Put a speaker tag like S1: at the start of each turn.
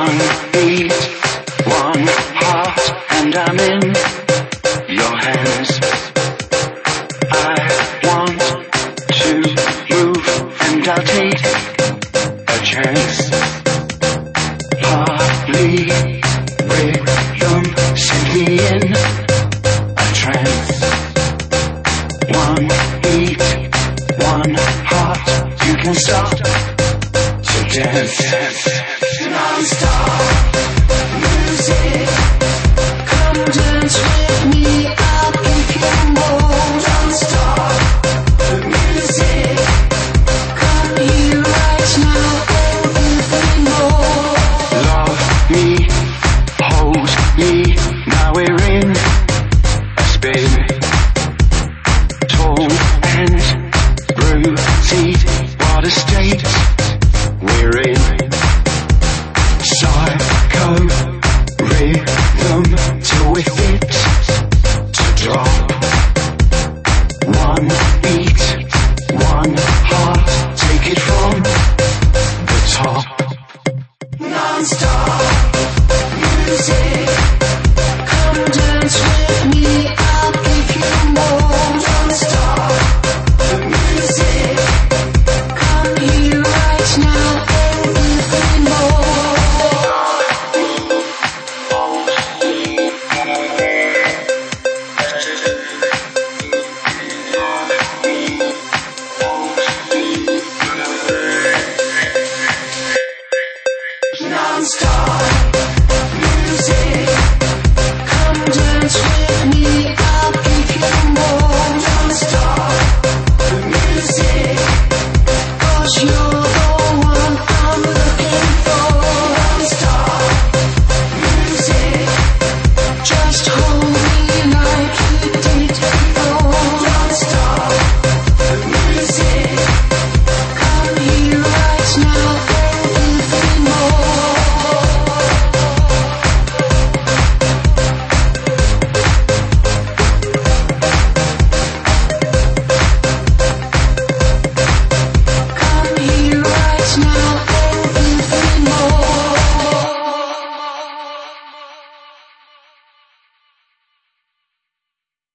S1: One beat, one heart, and I'm in your hands. I want to move, and I'll take a chance. Partly rhythm sent me in a trance. One beat, one heart, you can start to dance. Non-stop music, come dance with me, I'll give you more. Non-stop music, come here right now, everything more. Love me, hold me, now we're in a spin. Torn and bruised, what a state we're in. Psycho rhythm till we fit to drop. One beat, one heart, take it from the top. Non-stop music, come dance with me, I'll give you more. Non-stop music, come here right now, everything more. Non-stop